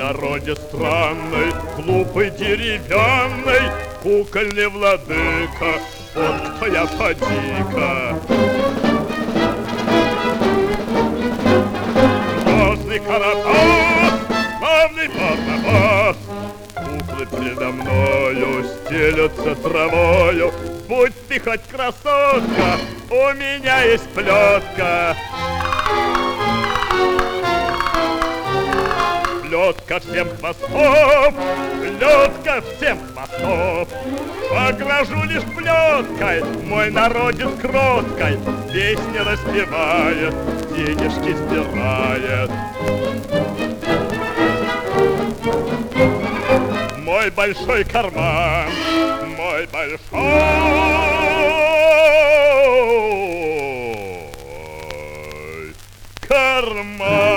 народе странный, глупый, деревянный, кукольный владыка, вот кто я, поди-ка. Грозный Карапас, славный Барнабас, куклы предо мною стелются травою. Будь ты хоть красотка, у меня есть плетка. Плетка всем хвостов, плетка всем хвостов. Погрожу лишь плеткой, мой народец кроткой, песни распевает, денежки стирает. Мой большой карман, мой большой карман.